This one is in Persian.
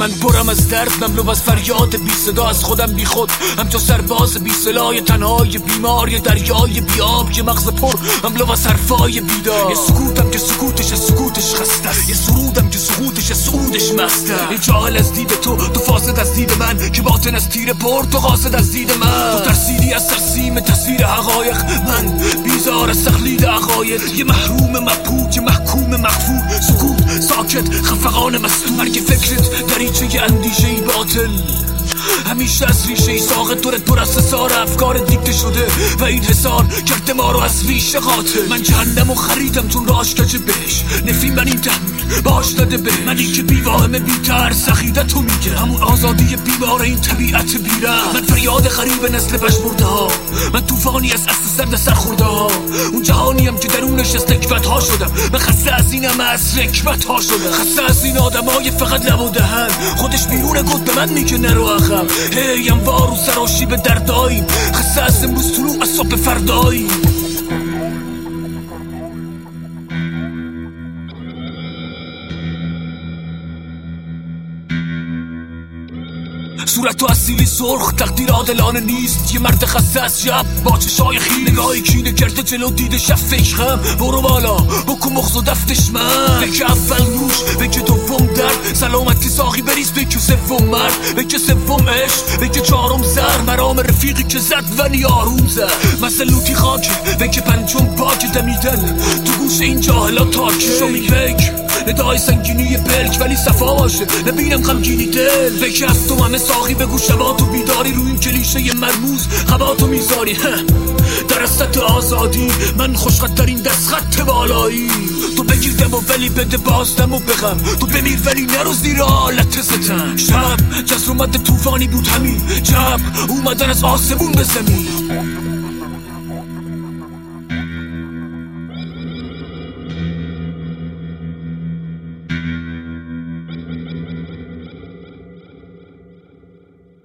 من برم از درد، مملو از فریاد بی صدا از خودم بی خود، همچون سرباز بی سلاح، تنهای بیمار، یه دریای بی آب، یه مغز پر مملو از حرفای بیدار. یه سکوتم که سکوتش خسته است، یه سرودم که سعودش مسته. یه جاهل از دید تو فاسد از دید من، که باطن از تیر پر تو قاصد از دید من. تو ترسیدی از ترسیم تصویر حقایق، من بیزار از تقلید عقاید. یه محروم مبهوت، یه محکوم مخفور، سکوت ساکت خفقان مستور. مرگ فکرت دریچه اندیشه باطل، همیشه از ریشه ساقط دورت پر از حصار افکار دیکته شده و این حصار کرده ما رو از ریشه قاتل. من جهنمو خریدم چون راش کجه بهش، نفرین من این تحمیل باش داده به من، این که بیواهمه بیتر سخیده تو میگه، همون آزادی بیمار این طبیعت بیره. من فریاد غریب نسل پشمرده ها، من توفانی از اصل سرد سرخورده ها، اون جهانیم که درونش از نکبت ها شدم. من خسته از اینم از رکبت ها شدم، خسته از این آدم های فقط لب و دهن، خودش بیرون گفت به من میگه نرو عقب. هیم وارو سراشی به دردایی، خسته از امروز طلوع از صبح فردایی. صورت تو اصیلی سرخ، تقدیر عادلانه نیست. یه مرد خسته از شب با چشای خیل، نگاهی کینه کرده جلو دیده شب فکرم. برو بالا بکن مغز و دفتش من، بگه اول روش بگه دوم درد، سلامتی ساقی بریز بگه سوم مرد، بگه سوم عشق، بگه چهارم زر، مرام رفیقی که زد ولی آروم زد. مسلوتی خاکه بگه پنجم پاک، دمیدن تو گوش این جاهلا تاکه. شو میگه ندای سنگینی پلک ولی صفا باشه، نبینم غمگینی دل. بگه از تو همه ساقی بگو شباتو بیداری، رو این کلیشه مرموز خباتو میذاری. درستت آزادی من خوشخطترین دست خط بالایی. تو بگیر دمو ولی بده باز دمو بغم، تو بمیر ولی نرو زیر آلت ستم. شب جزر اومده توفانی بود همین، جب اومدن از آسمون به زمین.